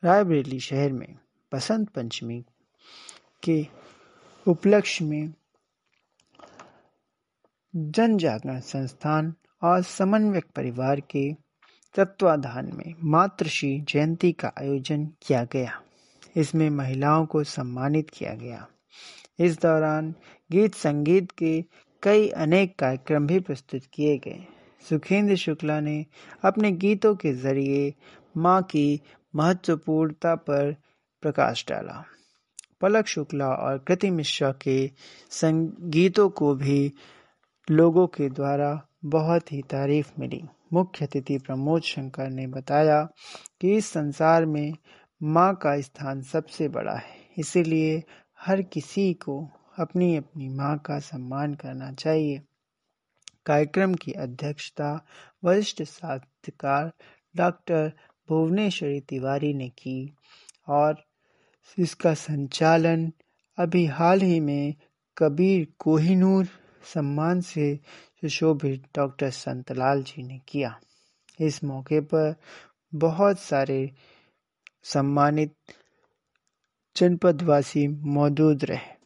रायबरेली शहर में बसंत पंचमी के उपलक्ष्य में जन जागरण संस्थान और समन्वयक परिवार के तत्वाधान में मातृश्री जयंती का आयोजन किया गया। इसमें महिलाओं को सम्मानित किया गया। इस दौरान गीत संगीत के कई अनेक कार्यक्रम भी प्रस्तुत किए गए। सुखेंद्र शुक्ला ने अपने गीतों के जरिए मां की महत्वपूर्णता पर प्रकाश डाला। पलक शुक्ला और कृति मिश्रा के संगीतों को भी लोगों के द्वारा बहुत ही तारीफ मिली। मुख्य अतिथि प्रमोद शंकर ने बताया कि इस संसार में माँ का स्थान सबसे बड़ा है, इसीलिए हर किसी को अपनी अपनी माँ का सम्मान करना चाहिए। कार्यक्रम की अध्यक्षता वरिष्ठ साहित्यकार डॉक्टर भुवनेश्वरी तिवारी ने की और इसका संचालन अभी हाल ही में कबीर कोहिनूर सम्मान से सुशोभित डॉक्टर संतलाल जी ने किया। इस मौके पर बहुत सारे सम्मानित जनपदवासी मौजूद रहे।